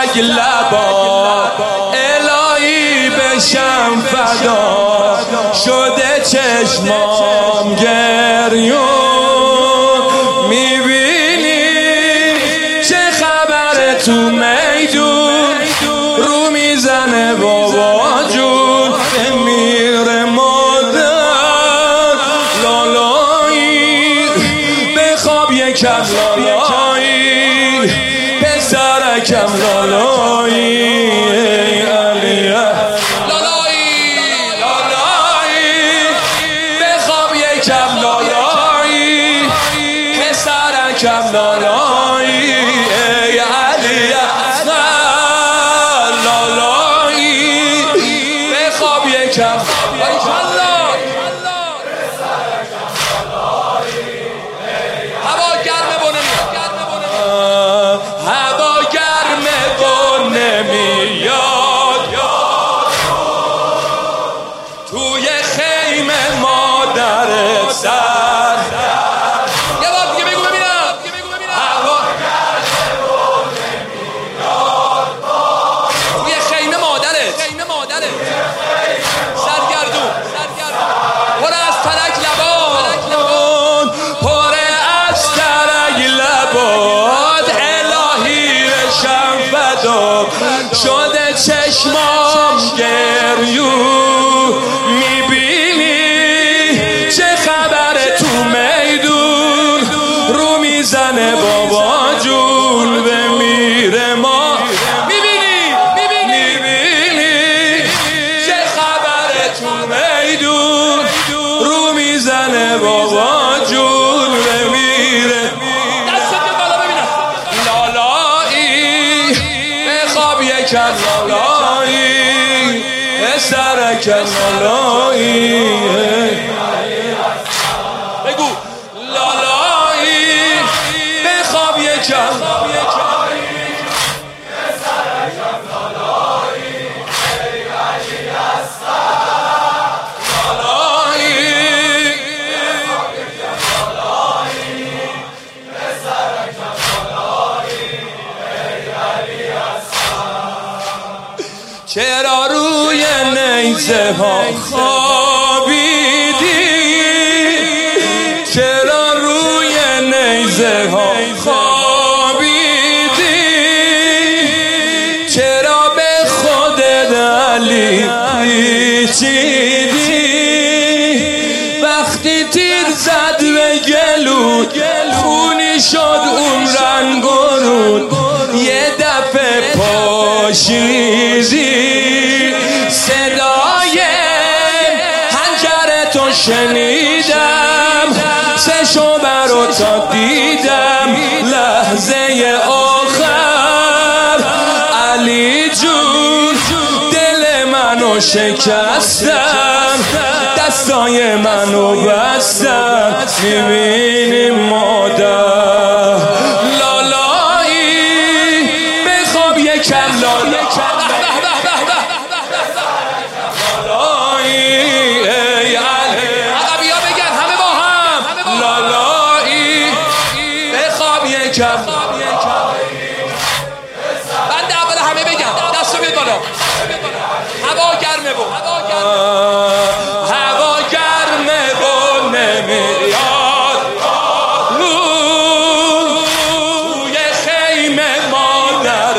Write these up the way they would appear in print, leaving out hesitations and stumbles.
ترک لبا الهی بشم فدا شده چشمام گریون میبینی چه خبره تو میدون رو میزنه بابا جون میره مادر لالایی بخواب یکم لالایی پسرکم لالایی علیه لالایی لالایی بخواب یکم لالایی پسرکم لالایی علیه لالایی بخواب یکم توی خیمه مادرت سر یه بار دیگه بگو ببینم هوا توی خیمه مادرت سرگردون پر از ترک لبان پر از ترک لبان الهی رشم فدا شده چشمام گریون میزنه بابا جون بمیره ما میبینی چه خبره تو میدون رو میزنه بابا جون بمیره دستت بالا ببینم لالایی بخواب یکم لالایی پسرکم لالایی بگو لالایی بخواب یکم چرا روی نیزه ها خوابیدی چرا روی نیزه ها خوابیدی چرا به خودت علی پیچیدی وقتی تیر زد به گلود خونی شد اون رنگ و رود یه دفعه پاشیدی صدای حنجر تو شنیدم سه شعبه رو تا دیدم لحظه آخر علی جون دل منو شکستم دستای منو بستم میبینی مادر لالایی بخواب یکم لالایی بنده اول همه بگم دستو بیاد بالا هوا گرمه و نمیاد توی خیمه مادر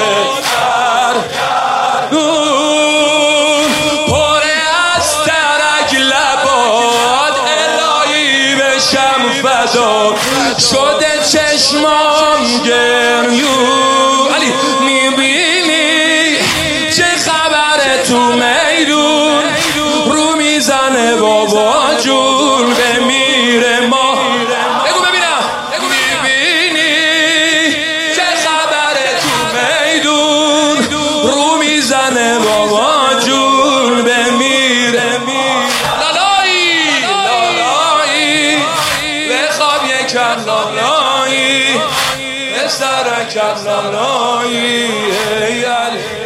پر از ترک لباد الهی بشم فدا شده چشمام گریون علی میبینی چه خبره تو میدون رو میزنه بابا جون بمیره ما بگو ببینم میبینی چه خبره تو میدون رو میزنه بابا جون بمیره لالایی بخواب یکم لالایی پسرکم لالایی